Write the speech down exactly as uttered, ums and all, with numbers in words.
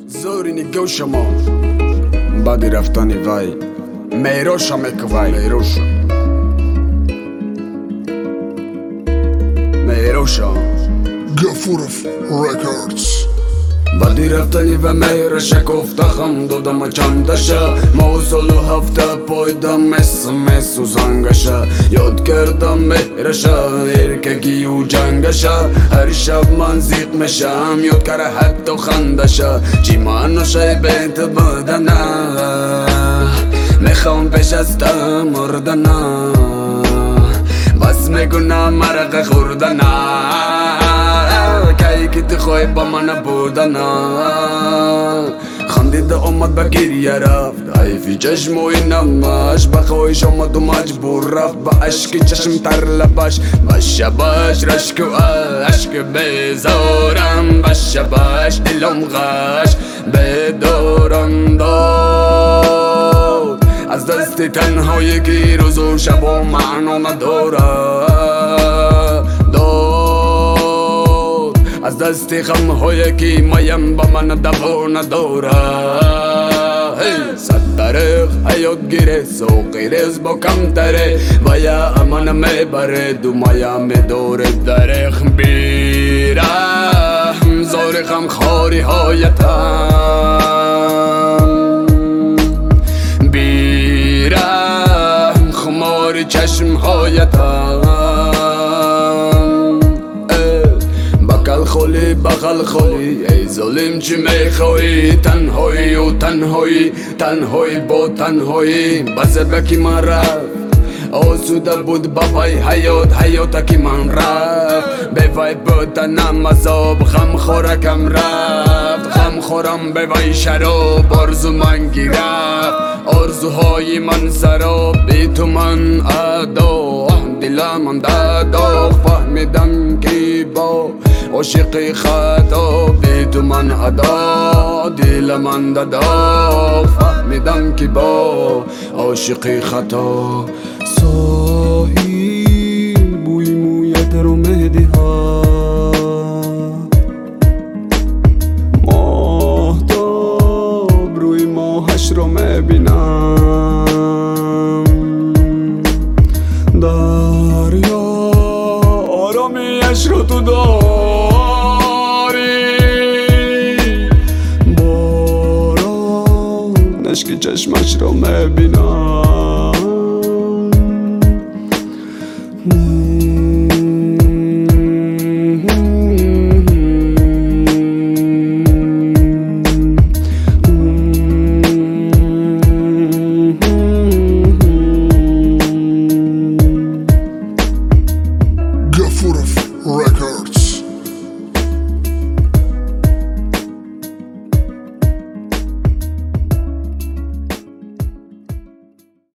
زوری نگو شما بعدی رفتنی وای میروشا میکوای میروشا میروشا Gafurov Records. بعدی رفتنی و میروشا گفتخم دادم چندشا موصلو هفته پایدم اسم سوزنگشا یاد کردم میروشا ارکگی و جنگشا هر شب من زیق میشم یاد کرده حتی خندشا چی منوشه بیت بدنه میخوام پیش از تا مردنه بس میگونم مرق خوردنه کی که تو خواه با من بودنه خندیده اومد به گریه رفت حیفی چشم و اینمش به خواهش اومد و مجبور رفت با عشق چشم تر لبش بشبش رشک و عشق بذارم بشبش دلم غش بدارم داد از دست تنهایی که روز و شب و معنا نداره داد از دست غم هایی که میم با من دوا نداره صد طریق حیات گیره سوقی ریز با کم تره و یا امان میبره دو مایا میدوره دریخ بیرم زار غم خاری هایتم بیرم خمار چشم هایتم بغل خولی بغل خولی ای ظالم چی میخوایی تنهایی و تنهایی تنهایی با تنهایی بس بکی من رفت آسوده بود بابای حیات حیاتا که من رفت به وای بودنم عذاب غم خورکم رفت غم خورم به وای شراب آرزو من گرفت آرزوهای من سراب بی تو من ادا دل من دادا فهمیدم که با عاشقی خطا بی تو من ادا دل من دادا فهمیدم که با عاشقی خطا ساحل بوی مویت رو مهدی ها ماهتاب روی ماهش رو میبینم دریا آرامیش رو تو داری باران اشک چشمش رو میبینم